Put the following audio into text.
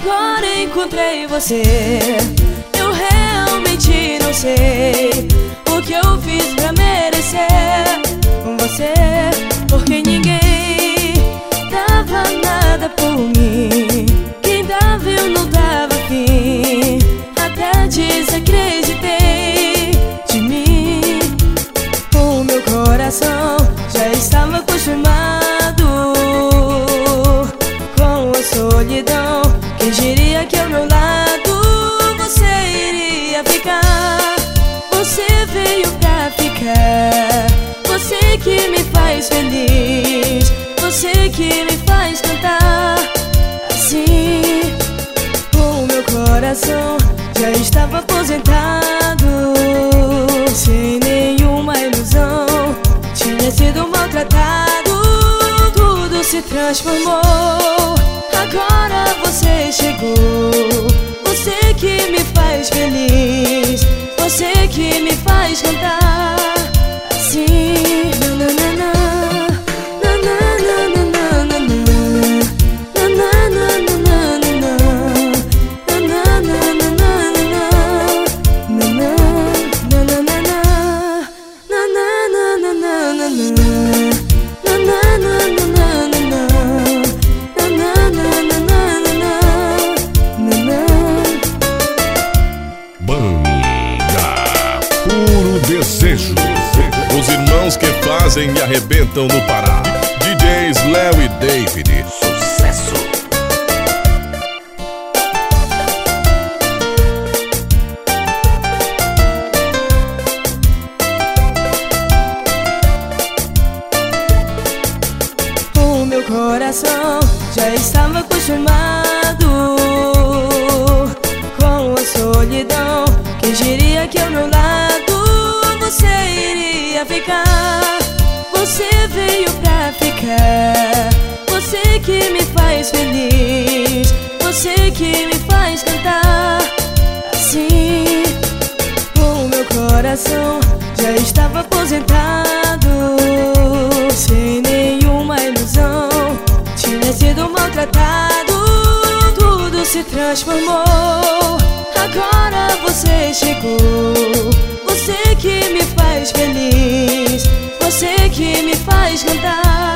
agora encontrei você. Eu realmente não sei o que eu fiz pra merecer você, porque ninguém dava nada por mim. Quem dava eu não dava fim, até desacreditei de mim. O meu coração já estava acostumado com a solidão. Quem diria que ao meu lado você iria ficar? Você veio pra ficar. Você que me faz feliz, você que me faz cantar assim. O meu coração já estava aposentado, sem nenhuma ilusão. Tinha sido maltratado, tudo se transformou. Agora você chegou, você que me faz feliz, você que me faz cantar assim. Desejo, os irmãos que fazem e arrebentam no Pará. DJs Léo e David, sucesso. O meu coração já estava acostumado com a solidão. Quem diria que ao meu lado você iria ficar? Você veio pra ficar. Você que me faz feliz, você que me faz cantar assim. O meu coração já estava aposentado, sem nenhuma ilusão. Tinha sido maltratado, tudo se transformou. Agora você chegou, você que me faz feliz, você que me faz cantar